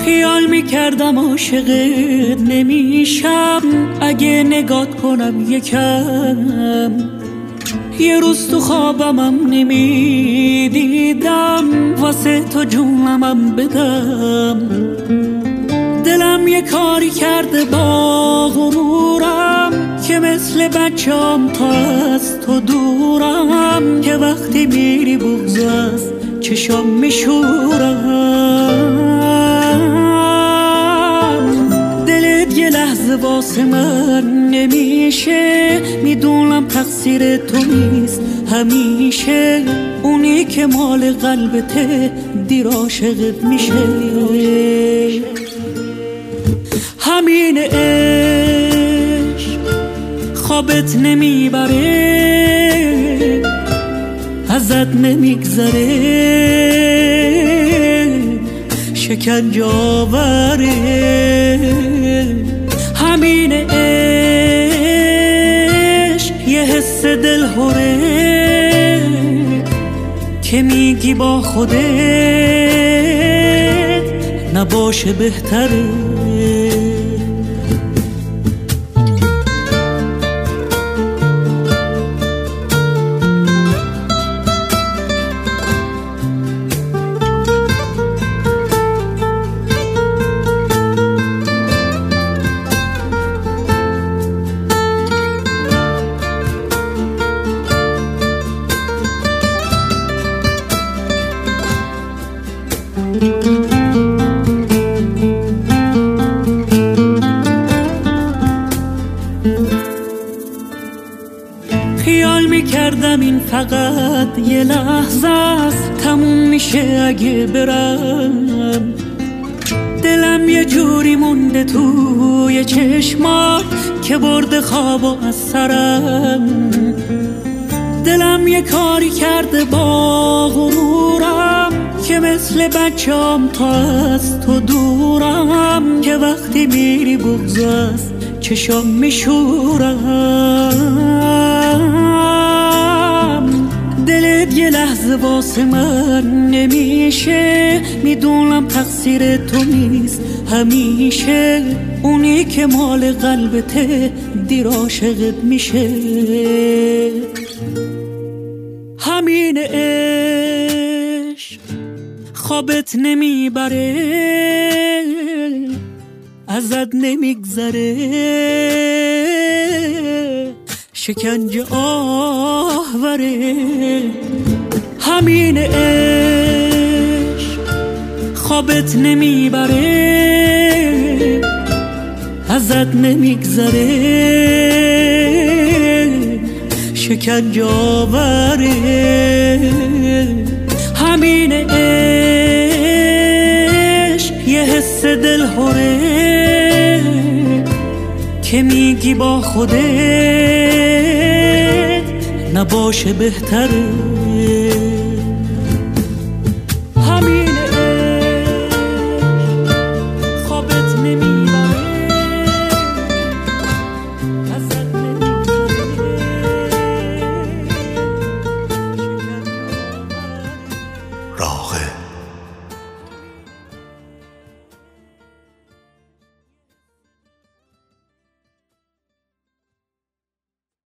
خیال میکردم عاشقت نمیشم اگه نگات کنم یکم. یه روز تو خوابمم نمیدیدم واسه تو جونمم بدم. دلم یه کاری کرده با غرورم که مثل بچه‌ام تا از تو دورم، که وقتی میری بغض از چشام میشورم. دلت یه لحظه واسه من نمیشه، میدونم تقصیر تو نیست همیشه. اونی که مال قلبته دیر عاشقت میشه. همین عشق خوابت نمیبره، ازت نمیگذره، شکنجه آوره. همین عشق یه حس دلهوره که میگی با خودت نباشه بهتره. خیال میکردم این فقط یه لحظه است، تموم میشه اگه برم. دلم یه جوری مونده توی چشمات که برده خوابو از سرم. دلم یه کاری کرده با غرورم که مثل بچه‌ام تا از تو دورم، که وقتی میری بغض از چشام میشورم. دلت یه لحظه واسه من نمیشه، میدونم تقصیر تو نیست همیشه. اونی که مال قلبته دیر عاشقت میشه. همین عشق خوابت نمیبره، ازت نمیگذره، شکنجه آوره. همین عشق خوابت نمیبره، ازت نمیگذره، شکنجه آوره. همین عشق یه حس دلهوره که میگی با خودت نباشه بهتره.